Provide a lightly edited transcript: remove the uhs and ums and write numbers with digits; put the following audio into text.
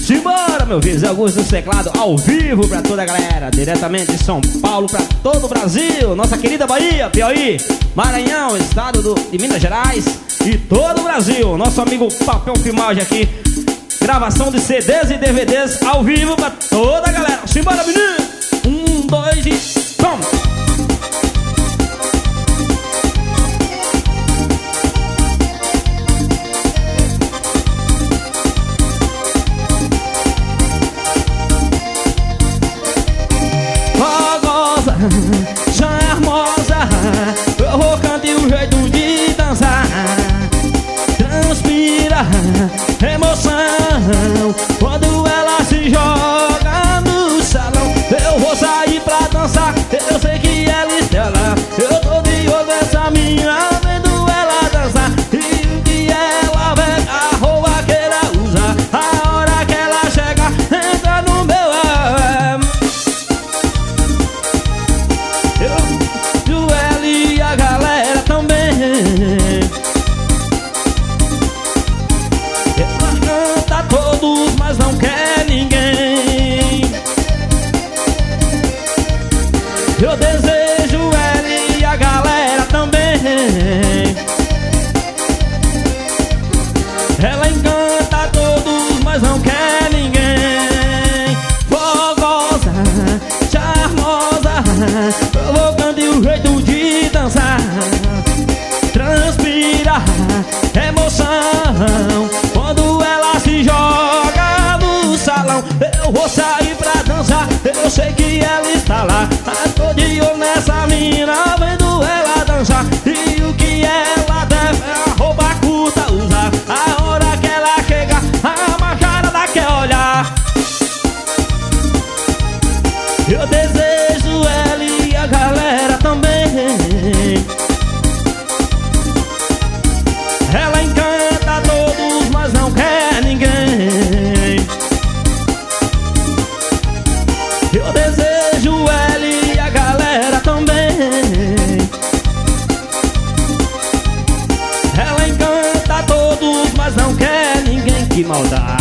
Simbora, meu filho, Zé Augusto do teclado ao vivo pra toda a galera, diretamente de São Paulo pra todo o Brasil, nossa querida Bahia, Piauí, Maranhão, estado de Minas Gerais e todo o Brasil. Nosso amigo Papel Filmagem aqui, gravação de CDs e DVDs ao vivo pra toda a galera. Simbora, menino! 1, 2 e vamos! Charmosa, provocante o jeito de dançar. Transpira emoção quando ela se joga no salão. Eu vou sair pra dançar, eu sei que ela estela. Eu tô de olho nessa mina, vendo ela dançar. E o que ela vê, a roupa que ela usa. A hora que ela chega, entra no meu Joel e a galera também. Ela canta todos, mas não quer ninguém. Eu desejo ela e a galera também. Ela encanta todos, mas não quer ninguém. Fogosa, charmosa, provocante o jeito de dançar. Transpira emoção quando ela se joga no salão. Eu vou sair pra dançar, eu sei que ela está lá. Mas tô de olho nessa mina, vendo ela dançar. E o que ela deve é a roupa curta usar. A hora que ela chega, a macharada quer olhar. Eu desejo ela e a galera também. Ela encanta todos, mas não quer ninguém. Eu desejo ela e a galera também. Ela encanta todos, mas não quer ninguém. Que maldade.